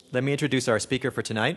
let me introduce our speaker for tonight,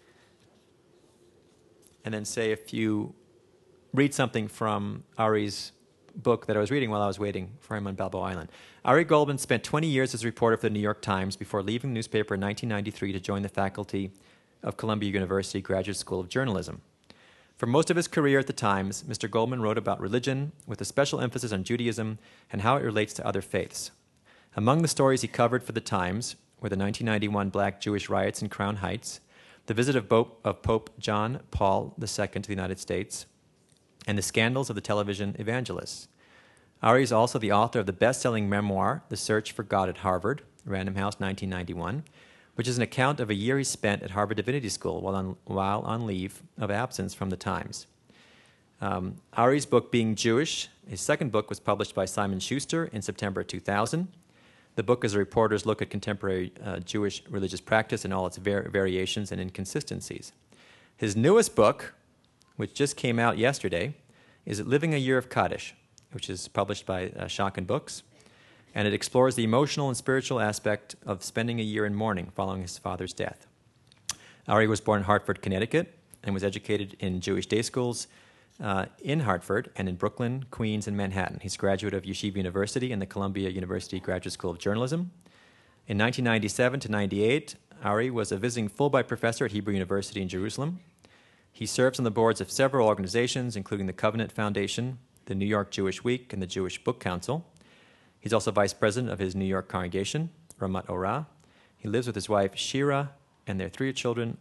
and then say read something from Ari's book that I was reading while I was waiting for him on Balboa Island. Ari Goldman spent 20 years as a reporter for the New York Times before leaving the newspaper in 1993 to join the faculty of Columbia University Graduate School of Journalism. For most of his career at the Times, Mr. Goldman wrote about religion, with a special emphasis on Judaism and how it relates to other faiths. Among the stories he covered for the Times were the 1991 Black Jewish riots in Crown Heights, the visit of Pope John Paul II to the United States, and the scandals of the television evangelists. Ari is also the author of the best-selling memoir, The Search for God at Harvard, Random House, 1991, which is an account of a year he spent at Harvard Divinity School while on leave of absence from the Times. Ari's book, Being Jewish, his second book, was published by Simon Schuster in September 2000. The book is a reporter's look at contemporary Jewish religious practice and all its variations and inconsistencies. His newest book, which just came out yesterday, is Living a Year of Kaddish, which is published by Schocken Books, and it explores the emotional and spiritual aspect of spending a year in mourning following his father's death. Ari was born in Hartford, Connecticut, and was educated in Jewish day schools in Hartford and in Brooklyn, Queens, and Manhattan. He's a graduate of Yeshiva University and the Columbia University Graduate School of Journalism. In 1997 to 98, Ari was a visiting Fulbright professor at Hebrew University in Jerusalem. He serves on the boards of several organizations, including the Covenant Foundation, the New York Jewish Week, and the Jewish Book Council. He's also vice president of his New York congregation, Ramat Orah. He lives with his wife, Shira, and their three children,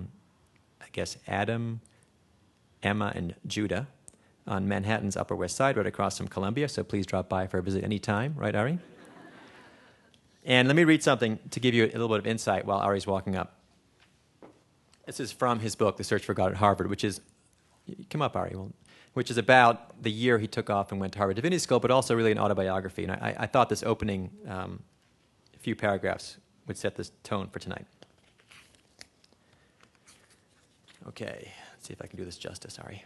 Adam, Emma, and Judah, on Manhattan's Upper West Side, right across from Columbia, so please drop by for a visit anytime, right, Ari? And let me read something to give you a little bit of insight while Ari's walking up. This is from his book, The Search for God at Harvard, which is, come up, Ari, which is about the year he took off and went to Harvard Divinity School, but also really an autobiography. And I thought this opening few paragraphs would set this tone for tonight. Okay, let's see if I can do this justice, Ari.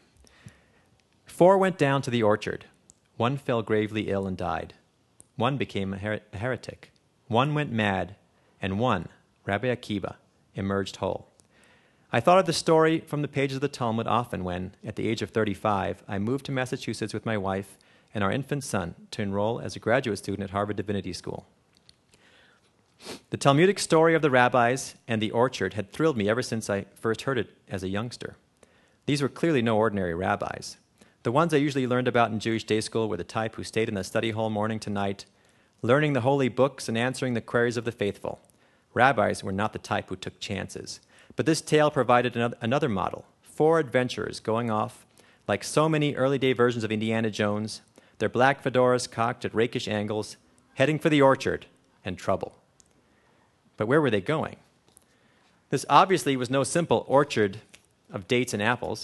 4 went down to the orchard. 1 fell gravely ill and died. 1 became a heretic. 1 went mad, and 1, Rabbi Akiva, emerged whole. I thought of the story from the pages of the Talmud often when, at the age of 35, I moved to Massachusetts with my wife and our infant son to enroll as a graduate student at Harvard Divinity School. The Talmudic story of the rabbis and the orchard had thrilled me ever since I first heard it as a youngster. These were clearly no ordinary rabbis. The ones I usually learned about in Jewish day school were the type who stayed in the study hall morning to night, learning the holy books and answering the queries of the faithful. Rabbis were not the type who took chances. But this tale provided another model, 4 adventurers going off, like so many early-day versions of Indiana Jones, their black fedoras cocked at rakish angles, heading for the orchard and trouble. But where were they going? This obviously was no simple orchard of dates and apples.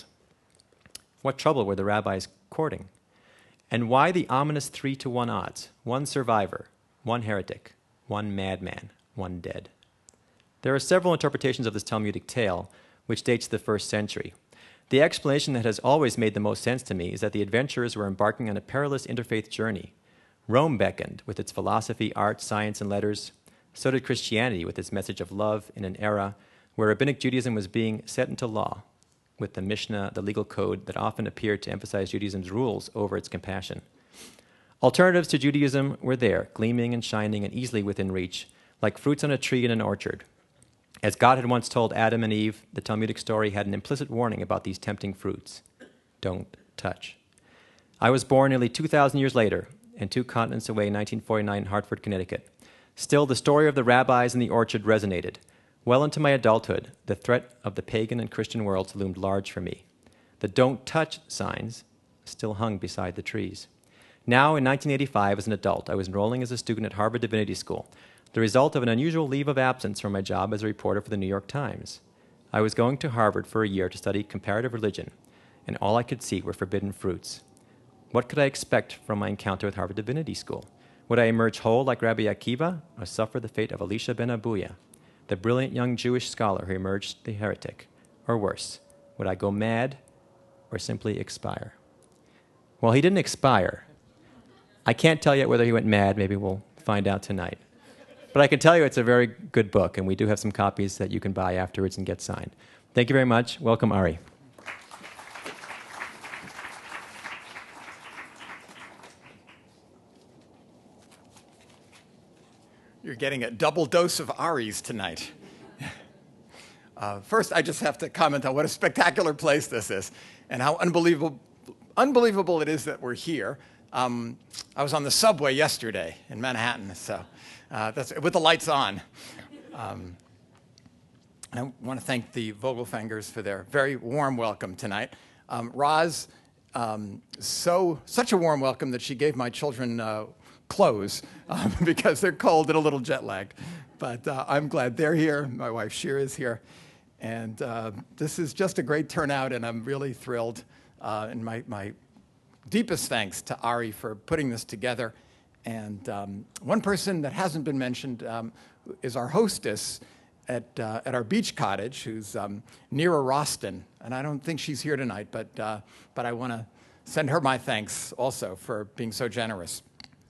What trouble were the rabbis courting? And why the ominous 3-to-1 odds? 1 survivor, 1 heretic, 1 madman, 1 dead. There are several interpretations of this Talmudic tale, which dates to the 1st century. The explanation that has always made the most sense to me is that the adventurers were embarking on a perilous interfaith journey. Rome beckoned with its philosophy, art, science, and letters. So did Christianity with its message of love in an era where Rabbinic Judaism was being set into law, with the Mishnah, the legal code that often appeared to emphasize Judaism's rules over its compassion. Alternatives to Judaism were there, gleaming and shining and easily within reach, like fruits on a tree in an orchard. As God had once told Adam and Eve, the Talmudic story had an implicit warning about these tempting fruits. Don't touch. I was born nearly 2,000 years later, and 2 continents away in 1949 in Hartford, Connecticut. Still, the story of the rabbis in the orchard resonated. Well into my adulthood, the threat of the pagan and Christian worlds loomed large for me. The don't touch signs still hung beside the trees. Now, in 1985, as an adult, I was enrolling as a student at Harvard Divinity School, the result of an unusual leave of absence from my job as a reporter for the New York Times. I was going to Harvard for a year to study comparative religion, and all I could see were forbidden fruits. What could I expect from my encounter with Harvard Divinity School? Would I emerge whole like Rabbi Akiva, or suffer the fate of Elisha ben Abuya, the brilliant young Jewish scholar who emerged the heretic? Or worse, would I go mad or simply expire? Well, he didn't expire. I can't tell yet whether he went mad. Maybe we'll find out tonight. But I can tell you it's a very good book, and we do have some copies that you can buy afterwards and get signed. Thank you very much. Welcome, Ari. You're getting a double dose of Aris tonight. First, I just have to comment on what a spectacular place this is and how unbelievable it is that we're here. I was on the subway yesterday in Manhattan, so that's with the lights on. And I want to thank the Vogelfangers for their very warm welcome tonight. Roz, such a warm welcome that she gave my children clothes because they're cold and a little jet lagged. But I'm glad they're here. My wife Shira is here. And this is just a great turnout, and I'm really thrilled. And my deepest thanks to Ari for putting this together. And one person that hasn't been mentioned is our hostess at our beach cottage, who's Nira Roston. And I don't think she's here tonight, but I want to send her my thanks also for being so generous.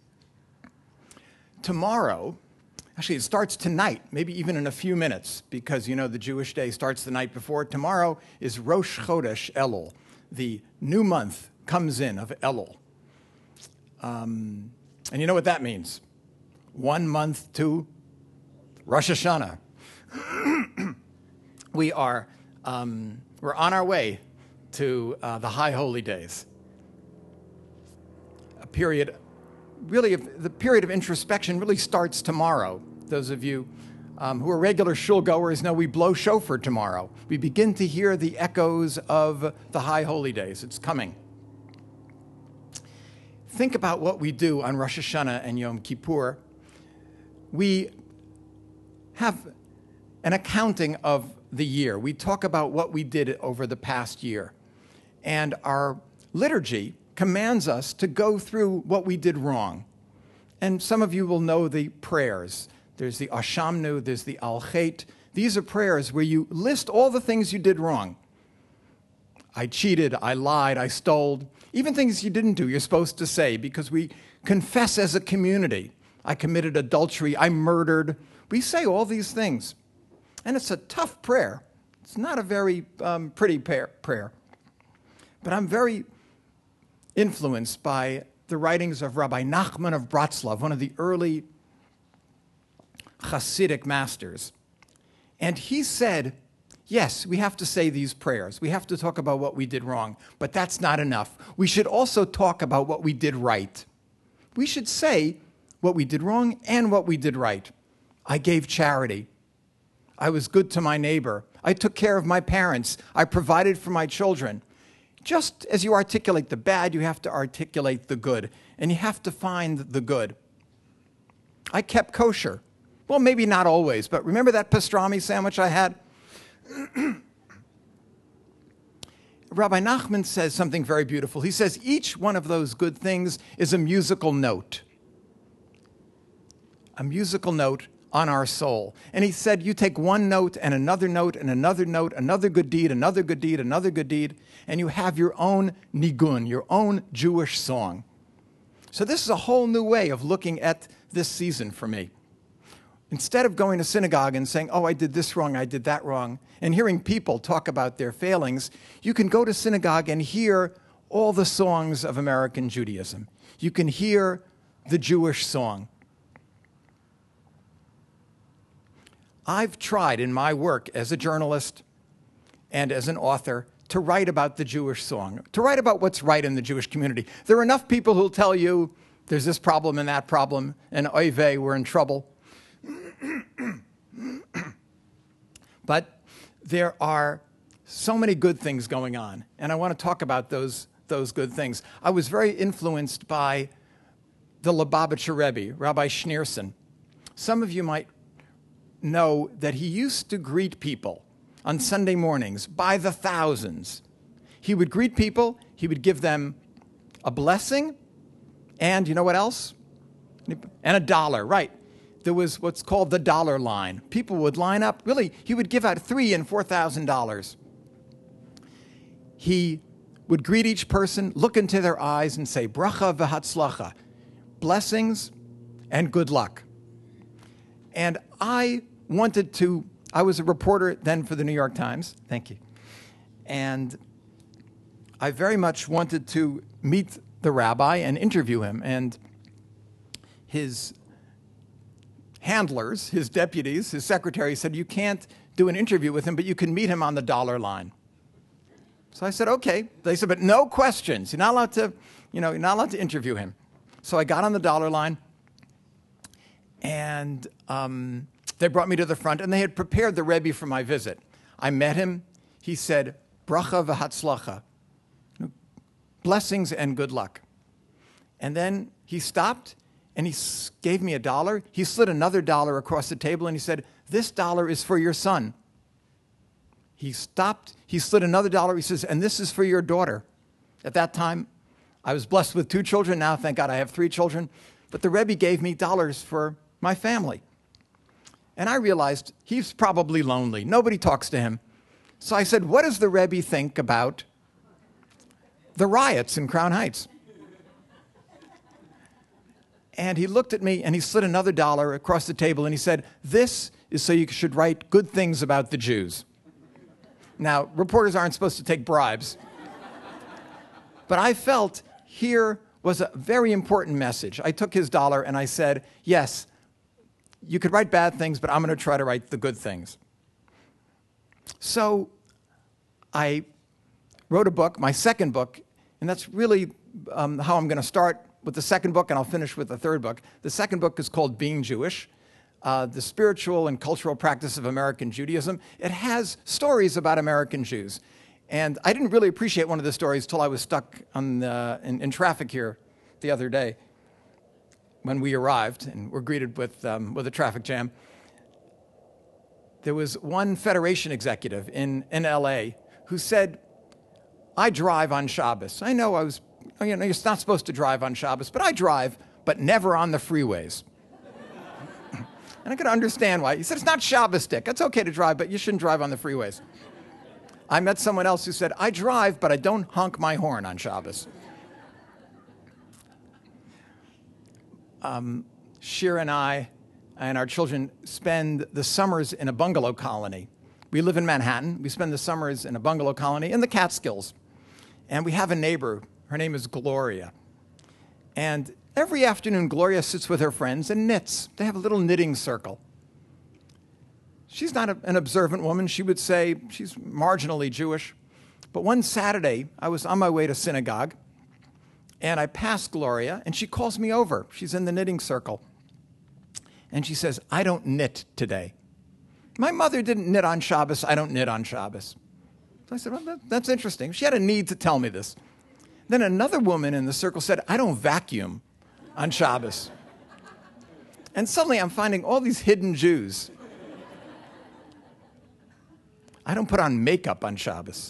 Tomorrow, actually it starts tonight, maybe even in a few minutes, because you know the Jewish day starts the night before. Tomorrow is Rosh Chodesh Elul. The new month comes in of Elul. And you know what that means? 1 month to Rosh Hashanah. We're on our way to the High Holy Days. A period, really, the period of introspection really starts tomorrow. Those of you who are regular shul goers know we blow shofar tomorrow. We begin to hear the echoes of the High Holy Days. It's coming. Think about what we do on Rosh Hashanah and Yom Kippur. We have an accounting of the year. We talk about what we did over the past year. And our liturgy commands us to go through what we did wrong. And some of you will know the prayers. There's the Ashamnu, there's the Al-Chet. These are prayers where you list all the things you did wrong. I cheated, I lied, I stole. Even things you didn't do, you're supposed to say, because we confess as a community. I committed adultery, I murdered. We say all these things. And it's a tough prayer. It's not a very pretty prayer. But I'm very influenced by the writings of Rabbi Nachman of Bratslav, one of the early Hasidic masters. And he said, yes, we have to say these prayers. We have to talk about what we did wrong, but that's not enough. We should also talk about what we did right. We should say what we did wrong and what we did right. I gave charity. I was good to my neighbor. I took care of my parents. I provided for my children. Just as you articulate the bad, you have to articulate the good, and you have to find the good. I kept kosher. Well, maybe not always, but remember that pastrami sandwich I had? Rabbi Nachman says something very beautiful. He says each one of those good things is a musical note. A musical note on our soul. And he said you take one note and another note and another note, another good deed, another good deed, another good deed, and you have your own nigun, your own Jewish song. So this is a whole new way of looking at this season for me. Instead of going to synagogue and saying, oh, I did this wrong, I did that wrong, and hearing people talk about their failings, you can go to synagogue and hear all the songs of American Judaism. You can hear the Jewish song. I've tried in my work as a journalist and as an author to write about the Jewish song, to write about what's right in the Jewish community. There are enough people who'll tell you there's this problem and that problem, and oy vey, we're in trouble. But there are so many good things going on, and I want to talk about those good things. I was very influenced by the Lubavitcher Rebbe, Rabbi Schneerson. Some of you might know that he used to greet people on Sunday mornings by the thousands. He would greet people, he would give them a blessing, and you know what else? And $1, right. There was what's called the dollar line. People would line up, really, he would give out $3,000 and $4,000. He would greet each person, look into their eyes and say, bracha v'hatzlacha, blessings and good luck. And I was a reporter then for the New York Times. Thank you. And I very much wanted to meet the rabbi and interview him. And his handlers, his deputies, his secretary said, you can't do an interview with him, but you can meet him on the dollar line. So I said, okay. They said, but no questions. You're not allowed to, you're not allowed to interview him. So I got on the dollar line, and they brought me to the front, and they had prepared the Rebbe for my visit. I met him. He said, bracha v'hatzlacha, blessings and good luck. And then he stopped, and he gave me $1. He slid another $1 across the table, and he said, this $1 is for your son. He stopped, he slid another $1, he says, and this is for your daughter. At that time, I was blessed with 2 children. Now, thank God, I have 3 children. But the Rebbe gave me dollars for my family. And I realized he's probably lonely. Nobody talks to him. So I said, what does the Rebbe think about the riots in Crown Heights? And he looked at me, and he slid another $1 across the table, and he said, this is so you should write good things about the Jews. Now, reporters aren't supposed to take bribes. But I felt here was a very important message. I took his $1 and I said, yes, you could write bad things, but I'm going to try to write the good things. So I wrote a book, my second book, and that's really how I'm going to start with the second book, and I'll finish with the third book. The second book is called Being Jewish, the spiritual and cultural practice of American Judaism. It has stories about American Jews. And I didn't really appreciate one of the stories till I was stuck in traffic here the other day when we arrived and were greeted with a traffic jam. There was one Federation executive in LA who said, I drive on Shabbos. I know you're not supposed to drive on Shabbos, but I drive, but never on the freeways. And I could understand why. He said, it's not Shabbos stick. It's okay to drive, but you shouldn't drive on the freeways. I met someone else who said, I drive, but I don't honk my horn on Shabbos. Shir and I and our children spend the summers in a bungalow colony. We live in Manhattan. We spend the summers in a bungalow colony in the Catskills. And we have a neighbor. Her name is Gloria. And every afternoon, Gloria sits with her friends and knits. They have a little knitting circle. She's not an observant woman. She would say she's marginally Jewish. But one Saturday, I was on my way to synagogue, and I passed Gloria, and she calls me over. She's in the knitting circle. And she says, I don't knit today. My mother didn't knit on Shabbos. I don't knit on Shabbos. So I said, well, that's interesting. She had a need to tell me this. Then another woman in the circle said, I don't vacuum on Shabbos. And suddenly I'm finding all these hidden Jews. I don't put on makeup on Shabbos.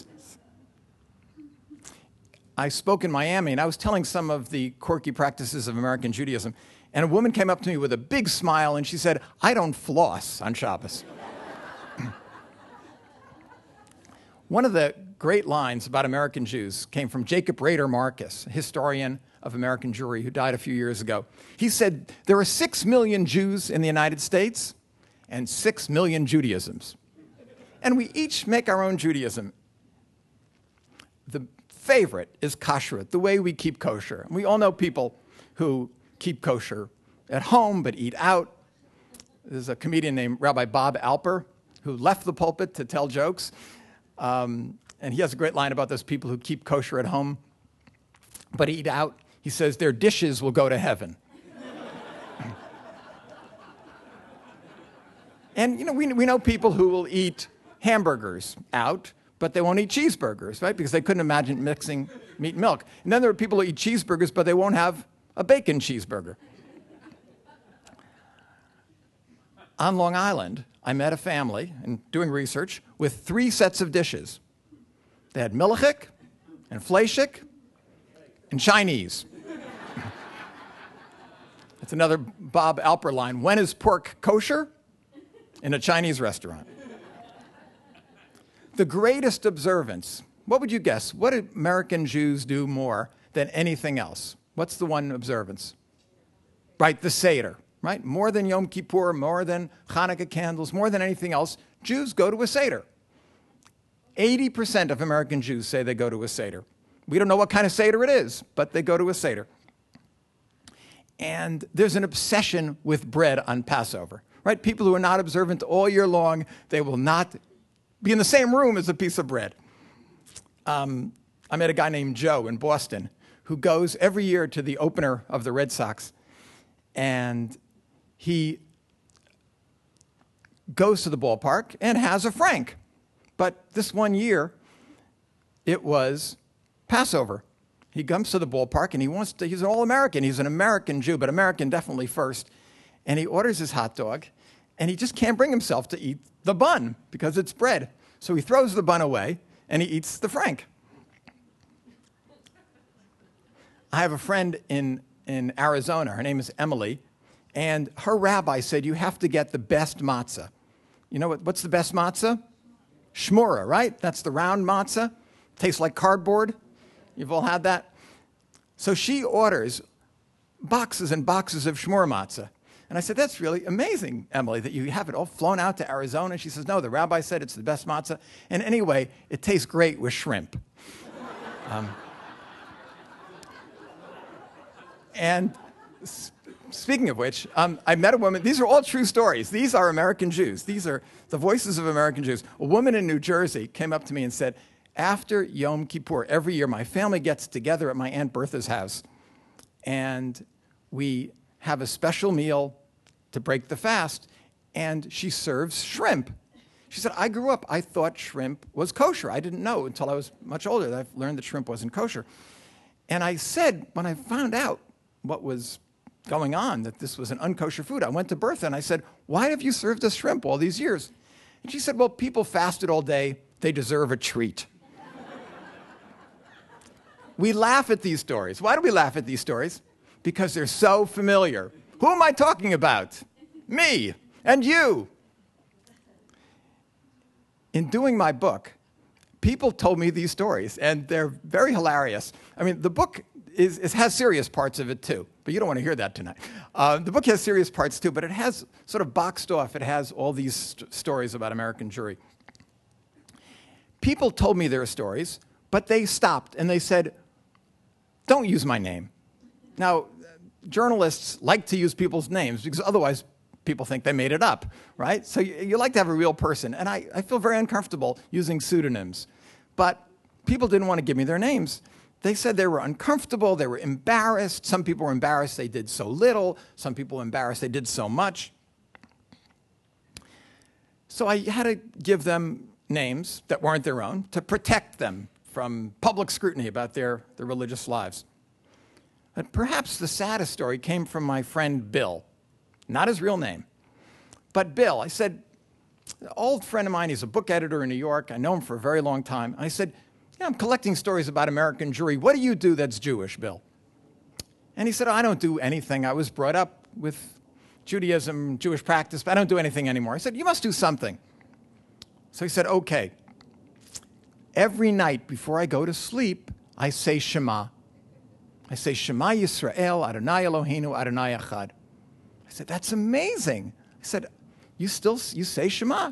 I spoke in Miami, and I was telling some of the quirky practices of American Judaism, and a woman came up to me with a big smile, and she said, I don't floss on Shabbos. One of the great lines about American Jews came from Jacob Rader Marcus, a historian of American Jewry who died a few years ago. He said, there are 6 million Jews in the United States and 6 million Judaisms. And we each make our own Judaism. The favorite is kashrut, the way we keep kosher. We all know people who keep kosher at home but eat out. There's a comedian named Rabbi Bob Alper who left the pulpit to tell jokes. And he has a great line about those people who keep kosher at home but eat out. He says, their dishes will go to heaven. And, we know people who will eat hamburgers out, but they won't eat cheeseburgers, right? Because they couldn't imagine mixing meat and milk. And then there are people who eat cheeseburgers, but they won't have a bacon cheeseburger. On Long Island, I met a family, and doing research, with 3 sets of dishes. They had milchik, and fleishik, and Chinese. That's another Bob Alper line. When is pork kosher? In a Chinese restaurant. The greatest observance, what would you guess? What do American Jews do more than anything else? What's the one observance? Right, the Seder. right? More than Yom Kippur, more than Hanukkah candles, more than anything else, Jews go to a Seder. 80% of American Jews say they go to a Seder. We don't know what kind of Seder it is, but they go to a Seder. And there's an obsession with bread on Passover, right? People who are not observant all year long, they will not be in the same room as a piece of bread. I met a guy named Joe in Boston who goes every year to the opener of the Red Sox, and he goes to the ballpark and has a Frank. But this one year, it was Passover. He comes to the ballpark, and he's an All-American. He's an American Jew, but American definitely first. And he orders his hot dog, and he just can't bring himself to eat the bun because it's bread. So he throws the bun away, and he eats the Frank. I have a friend in Arizona. Her name is Emily, and her rabbi said, you have to get the best matzah. You know what's the best matzah? Shmura, right? That's the round matzah. Tastes like cardboard. You've all had that. So she orders boxes and boxes of shmura matzah. And I said, that's really amazing, Emily, that you have it all flown out to Arizona. And she says, no, the rabbi said it's the best matzah. And anyway, it tastes great with shrimp. And speaking of which, I met a woman. These are all true stories. These are American Jews. These are the voices of American Jews. A woman in New Jersey came up to me and said, after Yom Kippur, every year, my family gets together at my Aunt Bertha's house, and we have a special meal to break the fast, and she serves shrimp. She said, I grew up, I thought shrimp was kosher. I didn't know until I was much older that I learned that shrimp wasn't kosher. And I said, when I found out what was going on, that this was an unkosher food, I went to Bertha and I said, why have you served us shrimp all these years? And she said, well, people fasted all day. They deserve a treat. We laugh at these stories. Why do we laugh at these stories? Because they're so familiar. Who am I talking about? Me and you. In doing my book, people told me these stories, and they're very hilarious. I mean, the book has serious parts of it, too, but you don't want to hear that tonight. The book has serious parts, too, but it has sort of boxed off. It has all these stories about American Jewry. People told me their stories, but they stopped, and they said, don't use my name. Now, journalists like to use people's names because otherwise people think they made it up, right? So you like to have a real person. And I feel very uncomfortable using pseudonyms. But people didn't want to give me their names. They said they were uncomfortable, they were embarrassed. Some people were embarrassed they did so little. Some people were embarrassed they did so much. So I had to give them names that weren't their own to protect them from public scrutiny about their religious lives. But perhaps the saddest story came from my friend Bill, not his real name. But Bill, I said, an old friend of mine, he's a book editor in New York. I know him for a very long time. I said, yeah, I'm collecting stories about American Jewry. What do you do that's Jewish, Bill? And he said, I don't do anything. I was brought up with Judaism, Jewish practice, but I don't do anything anymore. I said, you must do something. So he said, okay. Every night before I go to sleep, I say Shema. I say Shema Yisrael, Adonai Eloheinu, Adonai Echad. I said, that's amazing. I said, you say Shema?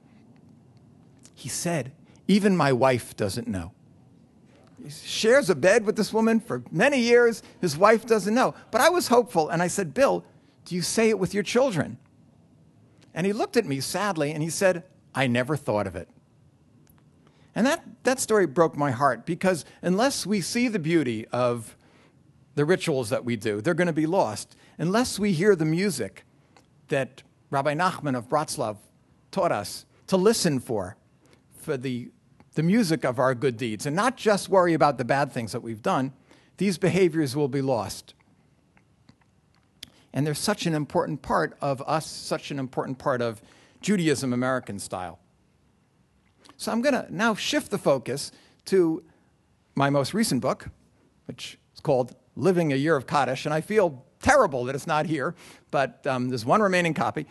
He said, even my wife doesn't know. He shares a bed with this woman for many years. His wife doesn't know. But I was hopeful, and I said, Bill, do you say it with your children? And he looked at me sadly, and he said, I never thought of it. And that story broke my heart, because unless we see the beauty of the rituals that we do, they're going to be lost. Unless we hear the music that Rabbi Nachman of Bratslav taught us to listen for the music of our good deeds, and not just worry about the bad things that we've done, these behaviors will be lost. And they're such an important part of us, such an important part of Judaism American style. So I'm going to now shift the focus to my most recent book, which is called Living a Year of Kaddish, and I feel terrible that it's not here, but there's one remaining copy,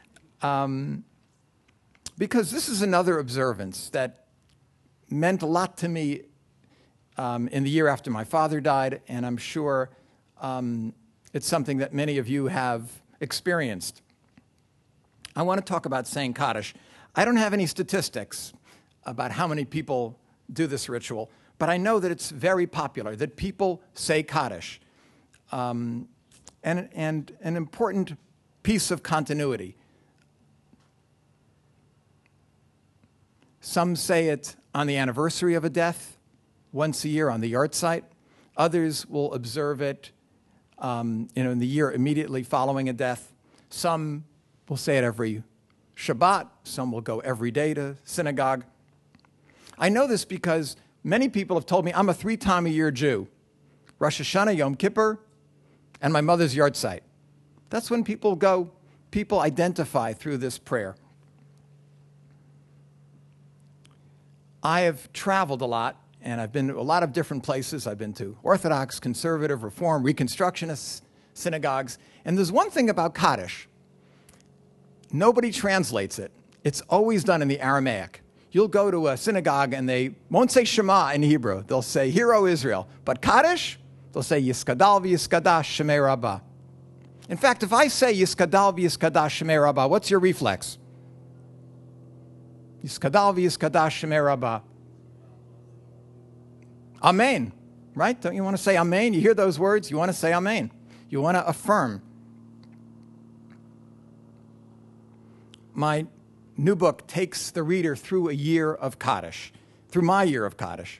because this is another observance that meant a lot to me in the year after my father died, and I'm sure it's something that many of you have experienced. I want to talk about saying Kaddish. I don't have any statistics about how many people do this ritual, but I know that it's very popular, that people say Kaddish. And an important piece of continuity. Some say it on the anniversary of a death, once a year on the yahrzeit. Others will observe it in the year immediately following a death. Some will say it every Shabbat. Some will go every day to synagogue. I know this because many people have told me I'm a 3-time-a-year Jew. Rosh Hashanah, Yom Kippur, and my mother's yahrzeit. That's when people go, people identify through this prayer. I have traveled a lot, and I've been to a lot of different places. I've been to Orthodox, Conservative, Reform, Reconstructionist synagogues. And there's one thing about Kaddish. Nobody translates it. It's always done in the Aramaic. You'll go to a synagogue, and they won't say Shema in Hebrew. They'll say, Hear, O Israel. But Kaddish, they'll say, Yiskadal v'yiskadash Shemei Rabbah. In fact, if I say Yiskadal v'yiskadash Shemei Rabbah, what's your reflex? Yiskadal v'yiskadash Shemei Rabbah. Amen, right? Don't you want to say Amen? You hear those words? You want to say Amen. You want to affirm. My new book takes the reader through a year of Kaddish, through my year of Kaddish.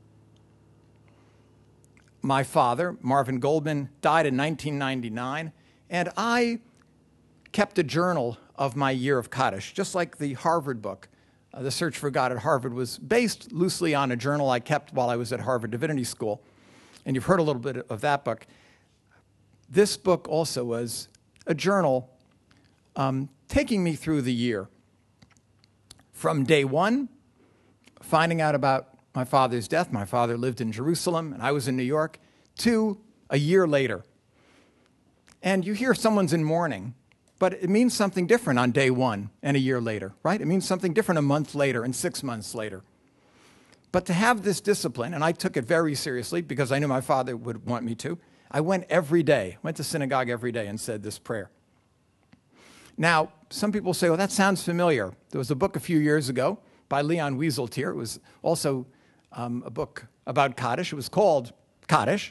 My father, Marvin Goldman, died in 1999, and I kept a journal of my year of Kaddish, just like the Harvard book. The Search for God at Harvard was based loosely on a journal I kept while I was at Harvard Divinity School, and you've heard a little bit of that book. This book also was a journal taking me through the year. From day one, finding out about my father's death. My father lived in Jerusalem, and I was in New York, to a year later. And you hear someone's in mourning, but it means something different on day one and a year later, right? It means something different a month later and 6 months later. But to have this discipline, and I took it very seriously because I knew my father would want me to, I went every day, went to synagogue every day and said this prayer. Now, some people say, well, that sounds familiar. There was a book a few years ago by Leon Wieseltier. It was also a book about Kaddish. It was called Kaddish.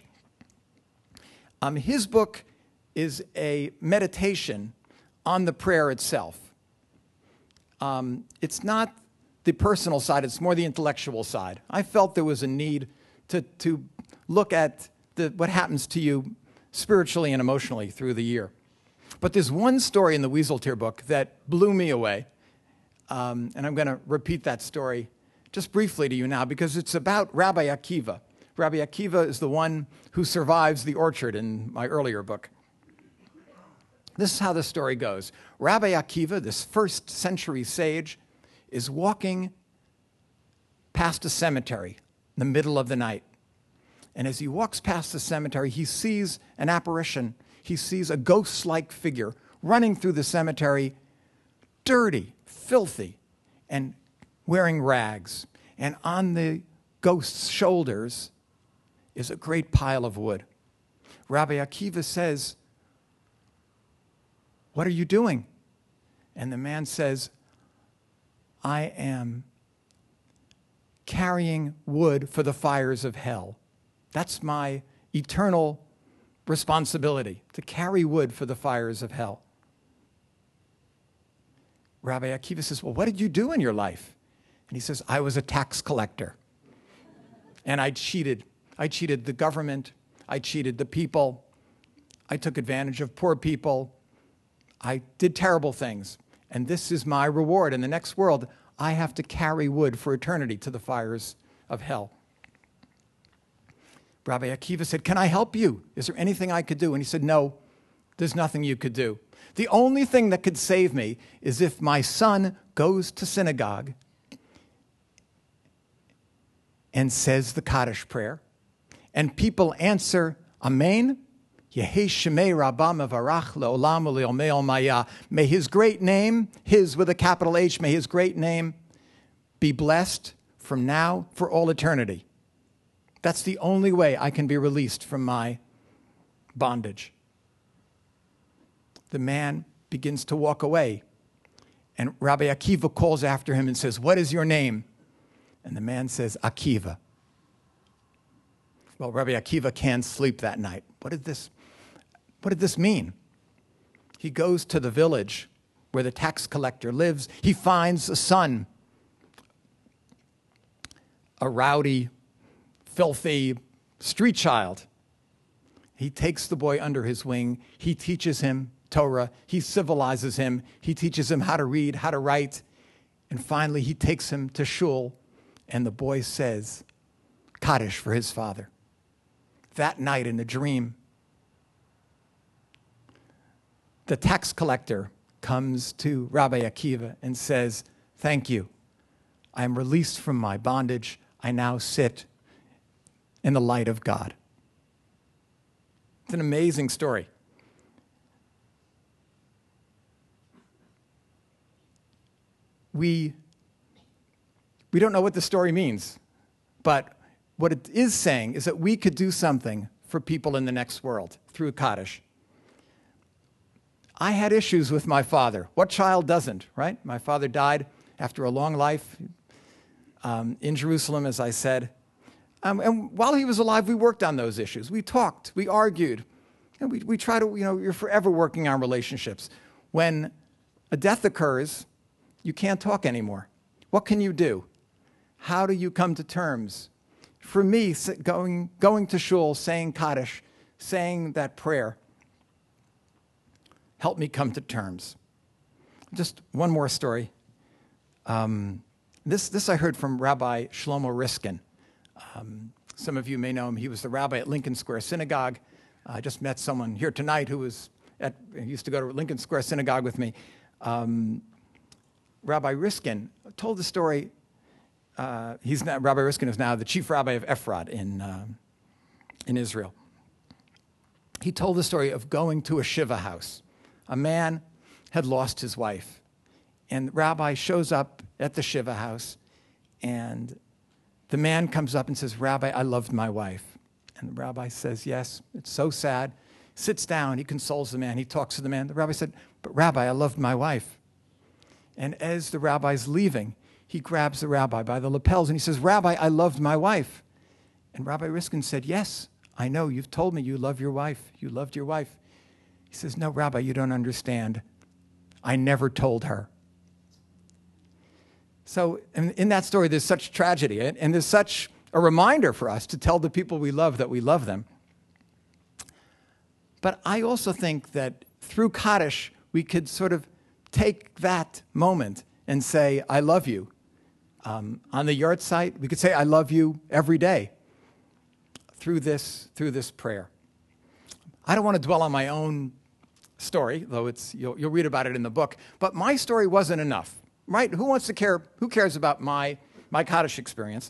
His book is a meditation on the prayer itself. It's not the personal side, it's more the intellectual side. I felt there was a need to look at what happens to you spiritually and emotionally through the year. But there's one story in the Wieseltier book that blew me away, and I'm going to repeat that story just briefly to you now because it's about Rabbi Akiva. Rabbi Akiva is the one who survives the orchard in my earlier book. This is how the story goes. Rabbi Akiva, this first century sage, is walking past a cemetery in the middle of the night. And as he walks past the cemetery, he sees an apparition. He sees a ghost-like figure running through the cemetery, dirty, filthy, and wearing rags. And on the ghost's shoulders is a great pile of wood. Rabbi Akiva says, "What are you doing?" And the man says, "I am carrying wood for the fires of hell. That's my eternal responsibility, to carry wood for the fires of hell." Rabbi Akiva says, "Well, what did you do in your life?" And he says, "I was a tax collector. And I cheated. I cheated the government. I cheated the people. I took advantage of poor people. I did terrible things. And this is my reward. In the next world, I have to carry wood for eternity to the fires of hell." Rabbi Akiva said, "Can I help you? Is there anything I could do?" And he said, "No, there's nothing you could do. The only thing that could save me is if my son goes to synagogue and says the Kaddish prayer, and people answer, Amen, Yehei Shemei Rabbah Mevarach Le'olam U'Le'omei Olmaya. May his great name, his with a capital H, may his great name be blessed from now for all eternity. That's the only way I can be released from my bondage." the man begins to walk away. And Rabbi Akiva calls after him and says, "What is your name?" And the man says, "Akiva." Well, Rabbi Akiva can't sleep that night. What did this mean? He goes to the village where the tax collector lives. He finds a son, a rowdy, filthy street child. He takes the boy under his wing. He teaches him Torah. He civilizes him. He teaches him how to read, how to write. And finally, he takes him to shul, and the boy says Kaddish for his father. That night in a dream, the tax collector comes to Rabbi Akiva and says, "Thank you. I am released from my bondage. I now sit in the light of God." It's an amazing story. We don't know what the story means, but what it is saying is that we could do something for people in the next world through Kaddish. I had issues with my father. What child doesn't, right? My father died after a long life in Jerusalem, as I said. And while he was alive, we worked on those issues. We talked, we argued, and we try to, you're forever working on relationships. When a death occurs, you can't talk anymore. What can you do? How do you come to terms? For me, going to shul, saying Kaddish, saying that prayer, helped me come to terms. Just one more story. This I heard from Rabbi Shlomo Riskin. Some of you may know him. He was the rabbi at Lincoln Square Synagogue. I just met someone here tonight who used to go to Lincoln Square Synagogue with me. Rabbi Riskin told the story. Rabbi Riskin is now the chief rabbi of Ephrod in Israel. He told the story of going to a shiva house. A man had lost his wife, and the rabbi shows up at the shiva house, and the man comes up and says, "Rabbi, I loved my wife." And the rabbi says, "Yes, it's so sad." Sits down, he consoles the man, he talks to the man. The rabbi said, "But Rabbi, I loved my wife." And as the rabbi's leaving, he grabs the rabbi by the lapels and he says, "Rabbi, I loved my wife." And Rabbi Riskin said, "Yes, I know, you've told me you love your wife. You loved your wife." He says, "No, Rabbi, you don't understand. I never told her." So in that story, there's such tragedy, and there's such a reminder for us to tell the people we love that we love them. But I also think that through Kaddish, we could sort of take that moment and say, "I love you." On the yard site, we could say, "I love you" every day through this prayer. I don't want to dwell on my own story, though you'll read about it in the book. But my story wasn't enough, right? Who cares about my Kaddish experience?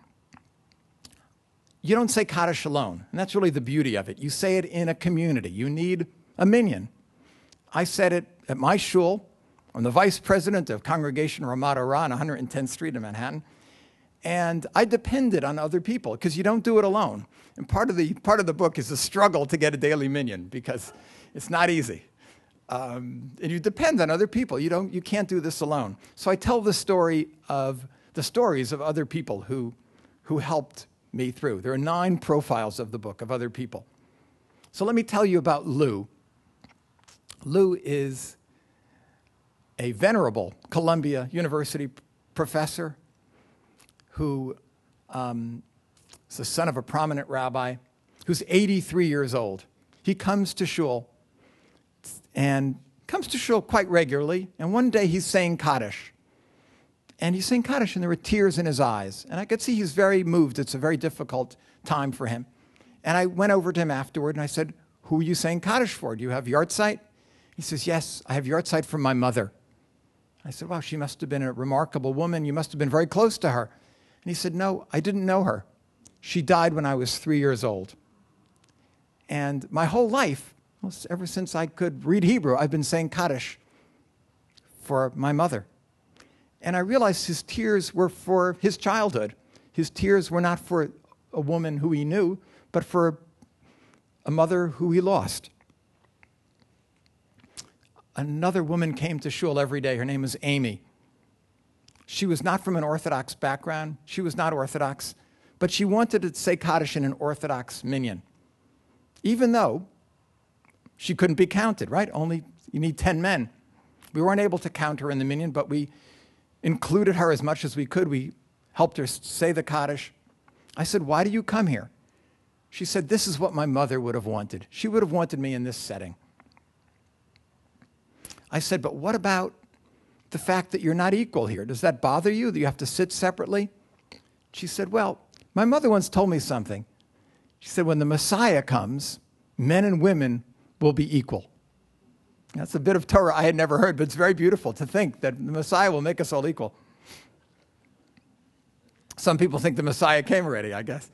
You don't say Kaddish alone, and that's really the beauty of it. You say it in a community. You need a minyan. I said it at my shul. I'm the vice president of Congregation Ramat Orah on 110th Street in Manhattan, and I depended on other people because you don't do it alone. And part of the book is a struggle to get a daily minyan because it's not easy, and you depend on other people. You can't do this alone. So I tell the stories of other people who helped me through. There are 9 profiles of the book of other people. So let me tell you about Lou. Lou is a venerable Columbia University professor who is the son of a prominent rabbi who's 83 years old. He comes to shul quite regularly, and one day he's saying Kaddish. And he's saying Kaddish, and there were tears in his eyes. And I could see he's very moved. It's a very difficult time for him. And I went over to him afterward, and I said, "Who are you saying Kaddish for? Do you have yahrzeit?" He says, "Yes, I have yahrzeit from my mother." I said, "Wow, she must have been a remarkable woman. You must have been very close to her." And he said, "No, I didn't know her. She died when I was 3 years old. And my whole life, ever since I could read Hebrew, I've been saying Kaddish for my mother." And I realized his tears were for his childhood. His tears were not for a woman who he knew, but for a mother who he lost. another woman came to shul every day. Her name was Amy. She was not from an Orthodox background. She was not Orthodox, but she wanted to say Kaddish in an Orthodox minyan, even though she couldn't be counted, right? Only you need 10 men. We weren't able to count her in the minyan, but we included her as much as we could. We helped her say the Kaddish. I said, why do you come here? She said, this is what my mother would have wanted. She would have wanted me in this setting. I said, but what about the fact that you're not equal here? Does that bother you, that you have to sit separately? She said, well, my mother once told me something. She said, when the Messiah comes, men and women will be equal. That's a bit of Torah I had never heard, but it's very beautiful to think that the Messiah will make us all equal. Some people think the Messiah came already, I guess.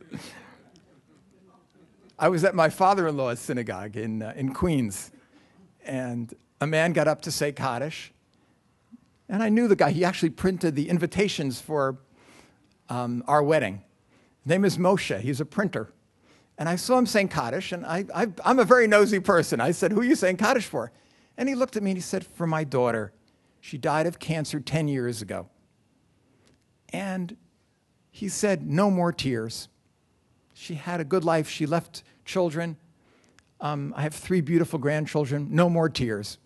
I was at my father-in-law's synagogue in Queens, and a man got up to say Kaddish, and I knew the guy. He actually printed the invitations for our wedding. His name is Moshe. He's a printer. And I saw him saying Kaddish, and I'm a very nosy person. I said, who are you saying Kaddish for? And he looked at me and he said, for my daughter. She died of cancer 10 years ago. And he said, no more tears. She had a good life. She left children. I have 3 beautiful grandchildren. No more tears.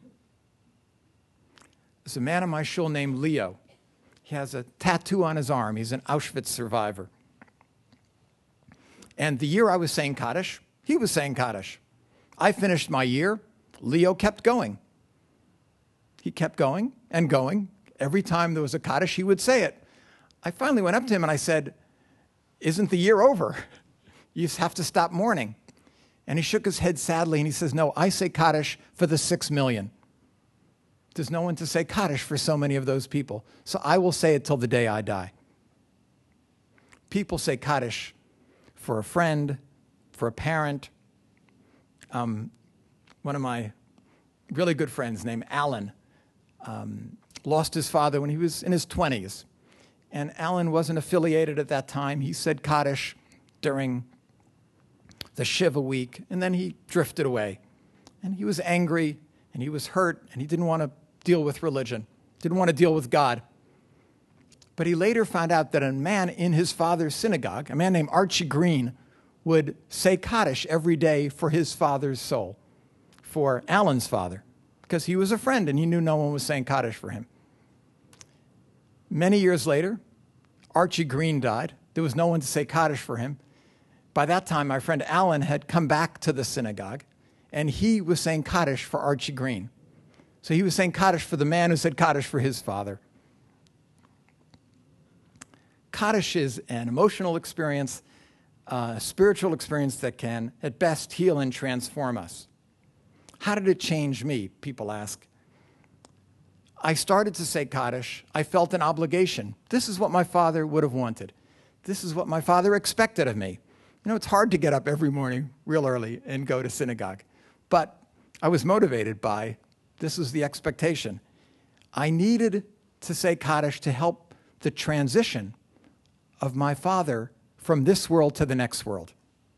There's a man in my shul named Leo. He has a tattoo on his arm. He's an Auschwitz survivor. And the year I was saying Kaddish, he was saying Kaddish. I finished my year. Leo kept going. He kept going and going. Every time there was a Kaddish, he would say it. I finally went up to him and I said, isn't the year over? You just have to stop mourning. And he shook his head sadly and he says, no, I say Kaddish for the 6 million. There's no one to say Kaddish for so many of those people. So I will say it till the day I die. People say Kaddish for a friend, for a parent. One of my really good friends named Alan lost his father when he was in his 20s. And Alan wasn't affiliated at that time. He said Kaddish during the Shiva week, and then he drifted away. And he was angry, and he was hurt, and he didn't want to deal with religion, didn't want to deal with God. But he later found out that a man in his father's synagogue, a man named Archie Green, would say Kaddish every day for his father's soul, for Alan's father, because he was a friend and he knew no one was saying Kaddish for him. Many years later, Archie Green died. There was no one to say Kaddish for him. By that time, my friend Alan had come back to the synagogue, and he was saying Kaddish for Archie Green. So he was saying Kaddish for the man who said Kaddish for his father. Kaddish is an emotional experience, a spiritual experience that can, at best, heal and transform us. How did it change me, people ask. I started to say Kaddish. I felt an obligation. This is what my father would have wanted. This is what my father expected of me. You know, it's hard to get up every morning real early and go to synagogue. But I was motivated by this was the expectation. I needed to say Kaddish to help the transition of my father from this world to the next world.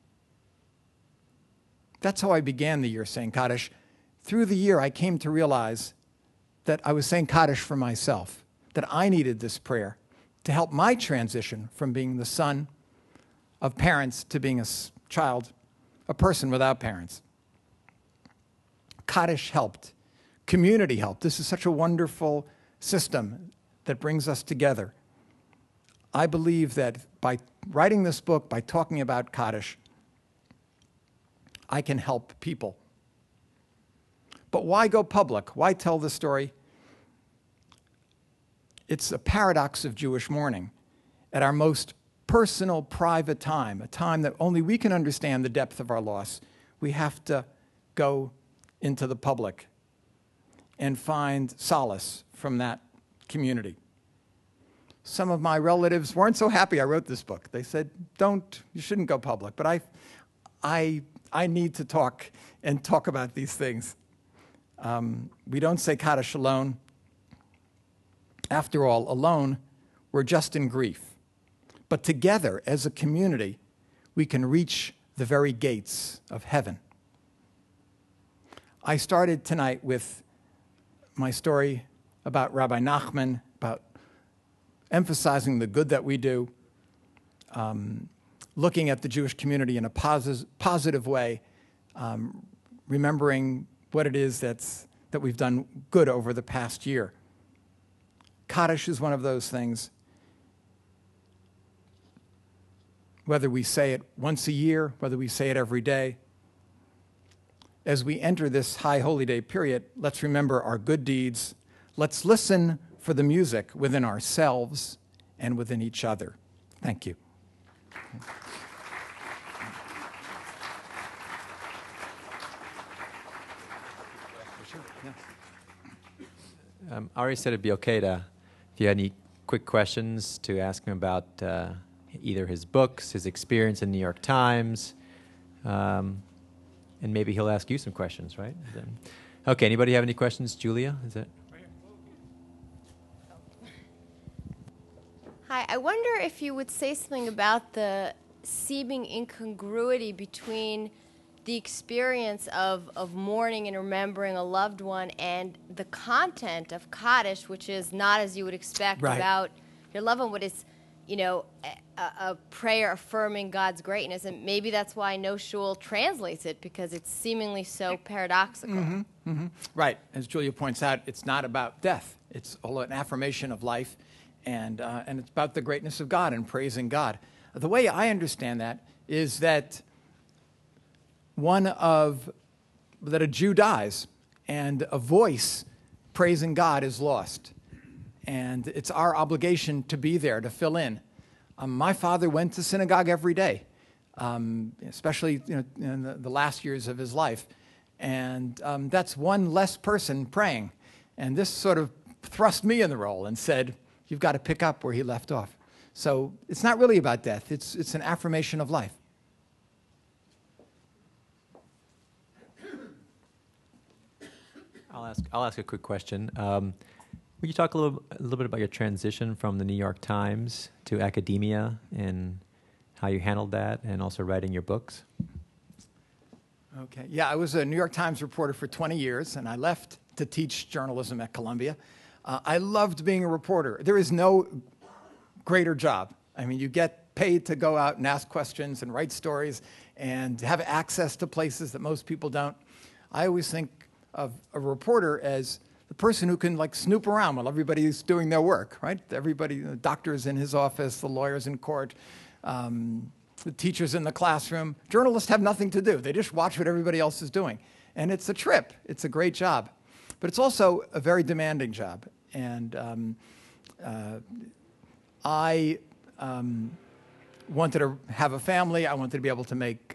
That's how I began the year saying Kaddish. Through the year, I came to realize that I was saying Kaddish for myself, that I needed this prayer to help my transition from being the son of parents to being a child, a person without parents. Kaddish helped. Community helped. This is such a wonderful system that brings us together. I believe that by writing this book, by talking about Kaddish, I can help people. But why go public? Why tell the story? It's a paradox of Jewish mourning. At our most personal, private time, a time that only we can understand the depth of our loss, we have to go into the public and find solace from that community. Some of my relatives weren't so happy I wrote this book. They said, you shouldn't go public. But I need to talk about these things. We don't say Kaddish alone. After all, alone, we're just in grief. But together, as a community, we can reach the very gates of heaven. I started tonight with my story about Rabbi Nachman, about emphasizing the good that we do, looking at the Jewish community in a positive way, remembering what it is that we've done good over the past year. Kaddish is one of those things. Whether we say it once a year, whether we say it every day, as we enter this high holy day period, let's remember our good deeds. Let's listen for the music within ourselves and within each other. Thank you. Ari said it'd be okay if you had any quick questions, to ask him about either his books, his experience in New York Times, and maybe he'll ask you some questions, right? Okay, anybody have any questions? Julia, is that? Hi, I wonder if you would say something about the seeming incongruity between the experience of mourning and remembering a loved one and the content of Kaddish, which is not as you would expect about your loved one, but it's, a prayer affirming God's greatness. And maybe that's why no shul translates it, because it's seemingly so paradoxical. Mm-hmm, mm-hmm. Right. As Julia points out, it's not about death. It's all an affirmation of life, and it's about the greatness of God and praising God. The way I understand that is that that a Jew dies and a voice praising God is lost. And it's our obligation to be there, to fill in. My father went to synagogue every day, especially in the last years of his life. And that's one less person praying. And this sort of thrust me in the role and said, you've got to pick up where he left off. So it's not really about death. It's an affirmation of life. I'll ask a quick question. Would you talk a little bit about your transition from the New York Times to academia and how you handled that, and also writing your books? Okay. Yeah, I was a New York Times reporter for 20 years, and I left to teach journalism at Columbia. I loved being a reporter. There is no greater job. I mean, you get paid to go out and ask questions and write stories and have access to places that most people don't. I always think of a reporter as the person who can snoop around while everybody's doing their work, right? Everybody, the doctor's in his office, the lawyer's in court, the teacher's in the classroom. Journalists have nothing to do. They just watch what everybody else is doing. And it's a trip. It's a great job. But it's also a very demanding job. And I wanted to have a family. I wanted to be able to make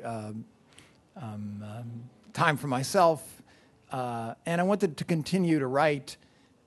time for myself. And I wanted to continue to write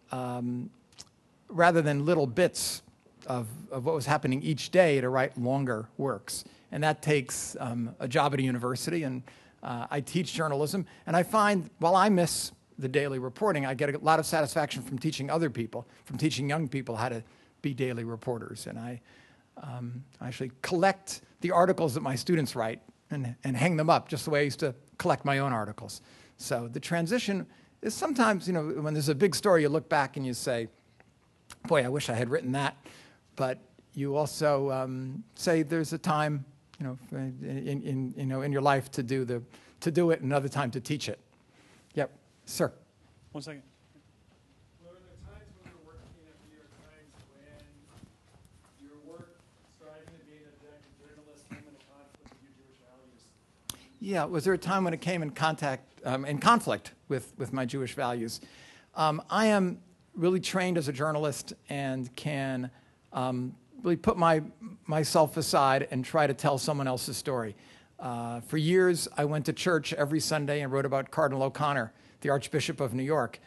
rather than little bits of what was happening each day, to write longer works. And that takes a job at a university, and I teach journalism. And I find, while I miss the daily reporting, I get a lot of satisfaction from teaching other people, from teaching young people how to be daily reporters. And I actually collect the articles that my students write and hang them up, just the way I used to collect my own articles. So the transition is sometimes, when there's a big story, you look back and you say, boy, I wish I had written that. But you also say there's a time, in your life to do it, and another time to teach it. Yep, sir. 1 second. Were there times when you were working at the New York Times when your work, striving to be an objective journalist, came into conflict with your Jewish values? Yeah, was there a time when it came in conflict with my Jewish values? I am really trained as a journalist and can really put myself aside and try to tell someone else's story. For years, I went to church every Sunday and wrote about Cardinal O'Connor, the Archbishop of New York.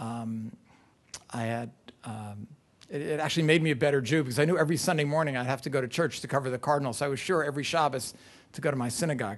It actually made me a better Jew, because I knew every Sunday morning I'd have to go to church to cover the cardinal, so I was sure every Shabbos to go to my synagogue.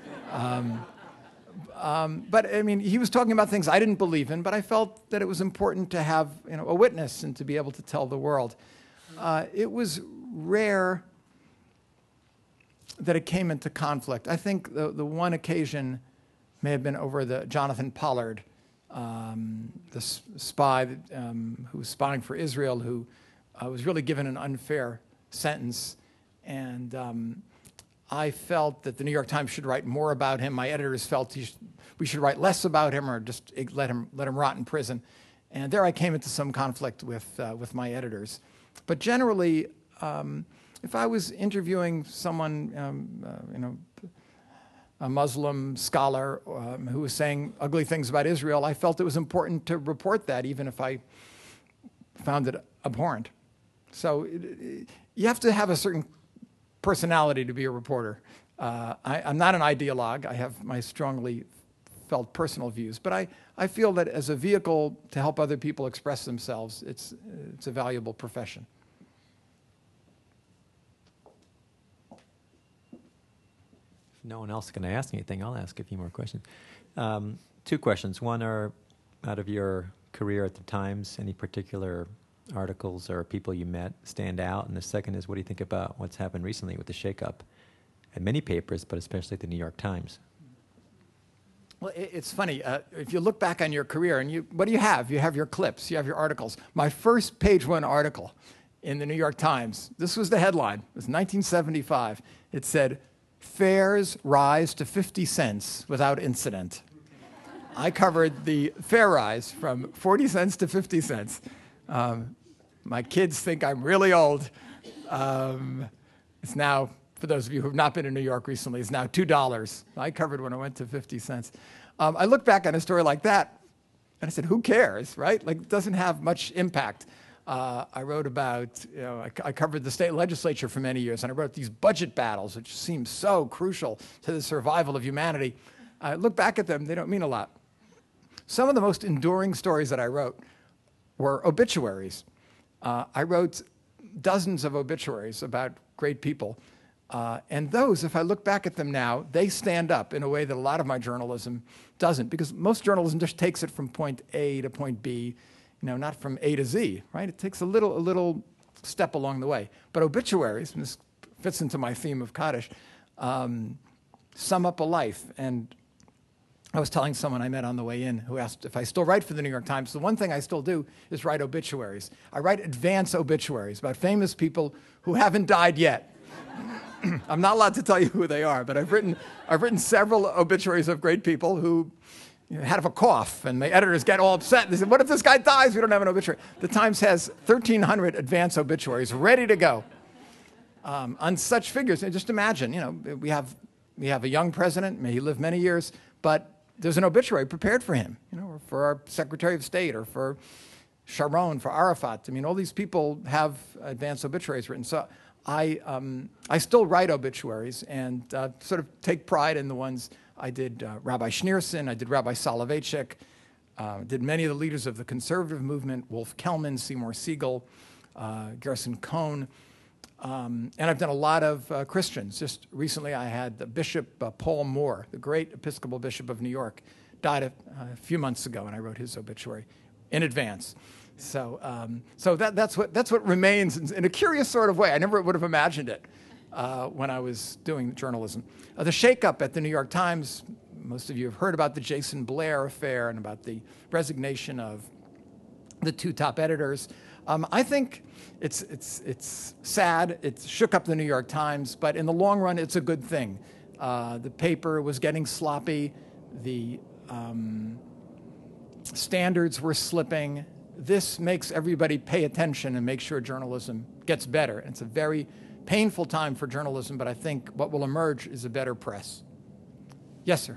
But I mean, he was talking about things I didn't believe in, but I felt that it was important to have a witness and to be able to tell the world. It was rare that it came into conflict. I think the one occasion may have been over the Jonathan Pollard spy who was spying for Israel, who was really given an unfair sentence. And I felt that the New York Times should write more about him. My editors felt we should write less about him or just let him rot in prison. And there I came into some conflict with my editors. But generally, if I was interviewing someone, a Muslim scholar who was saying ugly things about Israel, I felt it was important to report that, even if I found it abhorrent. So you have to have a certain personality to be a reporter. I'm not an ideologue. I have my strongly felt personal views, but I feel that as a vehicle to help other people express themselves, it's a valuable profession. If no one else is going to ask anything, I'll ask a few more questions. Two questions. One are out of your career at the Times, any particular articles or people you met stand out? And the second is, what do you think about what's happened recently with the shakeup at many papers, but especially the New York Times? Well, it's funny. If you look back on your career, and what do you have? You have your clips, you have your articles. My first page one article in the New York Times, this was the headline. It was 1975. It said, "Fares rise to 50 cents without incident." I covered the fare rise from 40 cents to 50 cents. My kids think I'm really old. It's now, for those of you who have not been in New York recently, it's now $2. I covered when I went to 50 cents. I look back on a story like that, and I said, who cares, right? Like, it doesn't have much impact. I wrote about, I covered the state legislature for many years, and I wrote these budget battles, which seem so crucial to the survival of humanity. I look back at them, they don't mean a lot. Some of the most enduring stories that I wrote were obituaries. I wrote dozens of obituaries about great people. And those, if I look back at them now, they stand up in a way that a lot of my journalism doesn't, because most journalism just takes it from point A to point B, not from A to Z, right? It takes a little step along the way. But obituaries, and this fits into my theme of Kaddish, sum up a life. And I was telling someone I met on the way in who asked if I still write for the New York Times. The one thing I still do is write obituaries. I write advance obituaries about famous people who haven't died yet. I'm not allowed to tell you who they are, but I've written several obituaries of great people who had a cough, and the editors get all upset. They said, what if this guy dies? We don't have an obituary. The Times has 1,300 advance obituaries ready to go on such figures. And just imagine, we have a young president, may he live many years, but there's an obituary prepared for him, or for our Secretary of State, or for Sharon, for Arafat. All these people have advance obituaries written. So I still write obituaries and sort of take pride in the ones I did. Rabbi Schneerson, I did Rabbi Soloveitchik, did many of the leaders of the conservative movement, Wolf Kelman, Seymour Siegel, Gerson Cohn. And I've done a lot of Christians. Just recently I had the Bishop Paul Moore, the great Episcopal Bishop of New York, died a few months ago, and I wrote his obituary in advance. So that's what remains in a curious sort of way. I never would have imagined it when I was doing journalism. The shakeup at the New York Times, most of you have heard about the Jason Blair affair and about the resignation of the two top editors. I think it's sad. It shook up the New York Times, but in the long run, it's a good thing. The paper was getting sloppy. The standards were slipping. This makes everybody pay attention and make sure journalism gets better. It's a very painful time for journalism, but I think what will emerge is a better press. Yes, sir.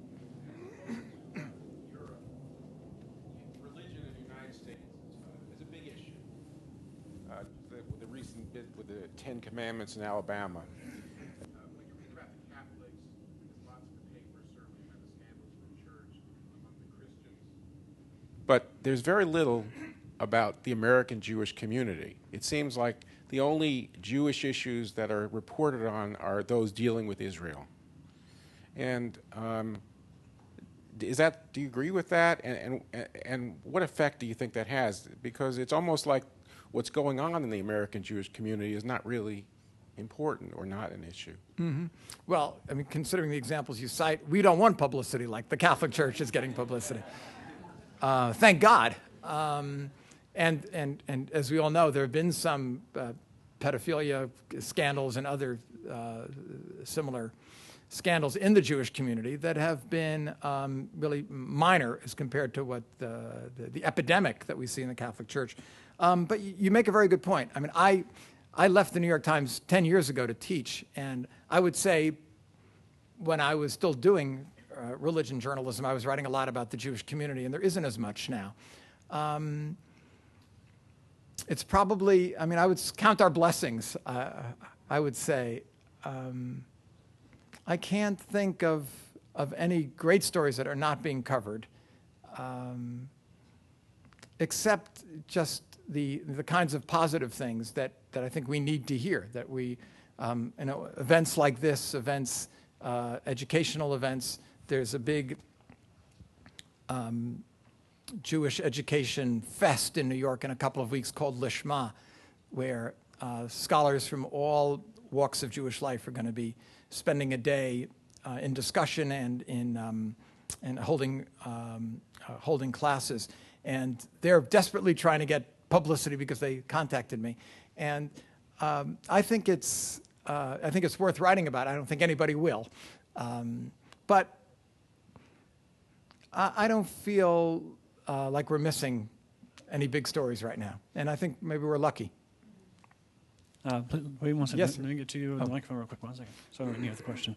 Religion in the United States is a big issue. The recent bit with the Ten Commandments in Alabama. When you read about the Catholics, because lots of the papers certainly have scandals from church among the Christians. But there's very little about the American Jewish community. It seems like the only Jewish issues that are reported on are those dealing with Israel. And do you agree with that? And what effect do you think that has? Because it's almost like what's going on in the American Jewish community is not really important or not an issue. Mm-hmm. Well, considering the examples you cite, we don't want publicity like the Catholic Church is getting publicity. Thank God. And as we all know, there have been some pedophilia scandals and other similar scandals in the Jewish community that have been really minor as compared to what the epidemic that we see in the Catholic Church. But you make a very good point. I mean, I left the New York Times 10 years ago to teach, and I would say when I was still doing religion journalism, I was writing a lot about the Jewish community, and there isn't as much now. It's probably, I mean, I would count our blessings, I would say. I can't think of any great stories that are not being covered, except just the kinds of positive things that I think we need to hear, that we, events like this, events, educational events, there's a big Jewish education fest in New York in a couple of weeks called Lishma, where scholars from all walks of Jewish life are going to be spending a day in discussion and in holding classes. And they're desperately trying to get publicity because they contacted me. And I think it's worth writing about. I don't think anybody will. But I don't feel like we're missing any big stories right now. And I think maybe we're lucky. Wait 1 second. Yes. Let me get to you the microphone real quick. 1 second. So any other question?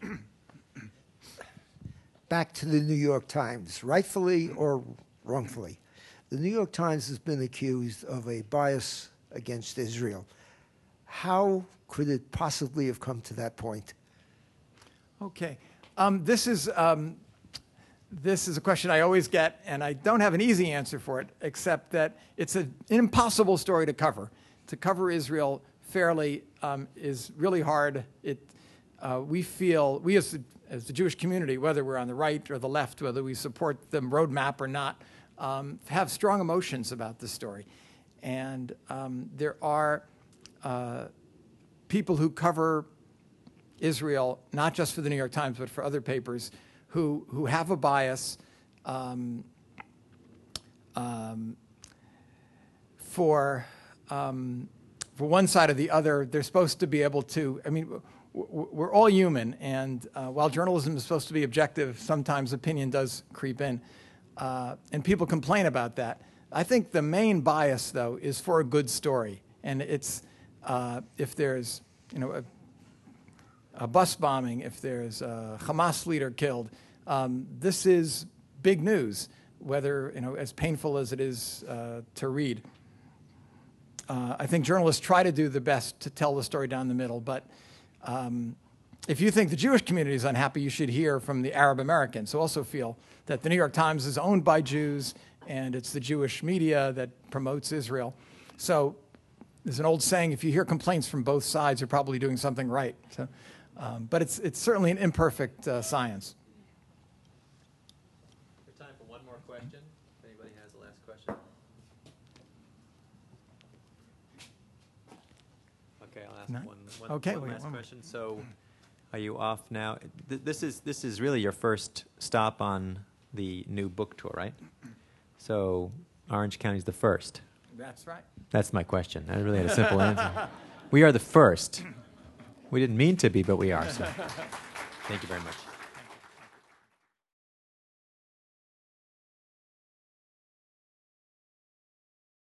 Back to the New York Times, rightfully or wrongfully. The New York Times has been accused of a bias against Israel. How could it possibly have come to that point? Okay. This is a question I always get, and I don't have an easy answer for it, except that it's an impossible story to cover. To cover Israel fairly is really hard. We feel, we as the Jewish community, whether we're on the right or the left, whether we support the roadmap or not, have strong emotions about this story. And there are people who cover Israel, not just for the New York Times, but for other papers, who have a bias for one side or the other. They're supposed to be able to, I mean, we're all human, and while journalism is supposed to be objective, sometimes opinion does creep in, and people complain about that. I think the main bias, though, is for a good story, and it's if there's, a bus bombing, if there's a Hamas leader killed, this is big news, whether, as painful as it is to read. I think journalists try to do the best to tell the story down the middle, but if you think the Jewish community is unhappy, you should hear from the Arab Americans, who also feel that the New York Times is owned by Jews, and it's the Jewish media that promotes Israel. So there's an old saying, if you hear complaints from both sides, you're probably doing something right. So, but it's certainly an imperfect science. We have time for one more question. If anybody has the last question. Okay, I'll ask one last question. So, are you off now? This is really your first stop on the new book tour, right? So, Orange County is the first. That's right. That's my question. I really had a simple answer. We are the first. We didn't mean to be, but we are. So, thank you very much.